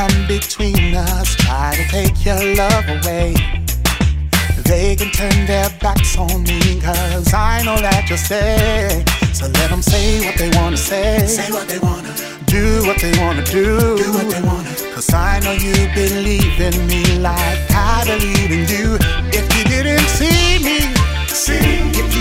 come between us, try to take your love away. They can turn their backs on me, cause I know that you'll stay. So let them say what they wanna say, say what they wanna, do what they wanna do what they wanna. Cause I know you believe in me like I believe in you. If you didn't see me, see. If